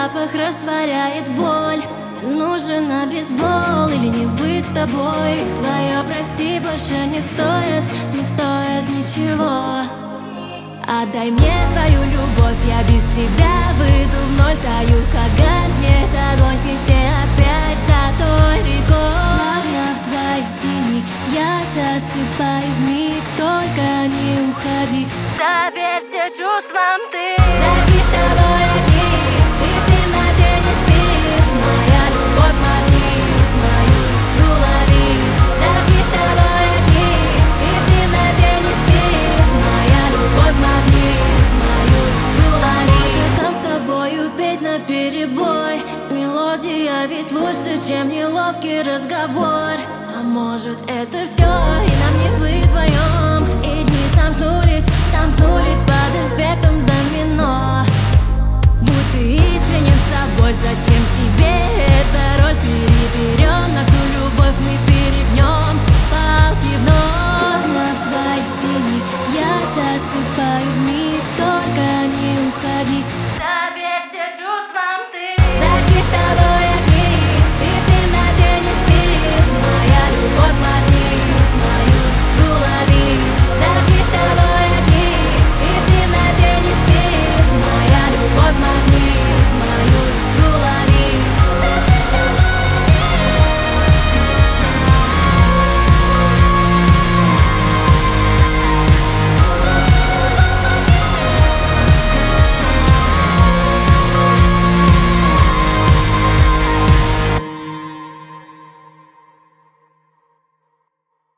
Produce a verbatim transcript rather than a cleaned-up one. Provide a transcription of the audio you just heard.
запах растворяет боль. Нужен обезбол или не быть с тобой. Твое прости больше не стоит, не стоит ничего. Отдай мне свою любовь, я без тебя выйду в ноль. Таю, как гаснет огонь к мечте опять за той рекой. Плавно в твоей тени я засыпаю вмиг, только не уходи. Доверься чувствам ты.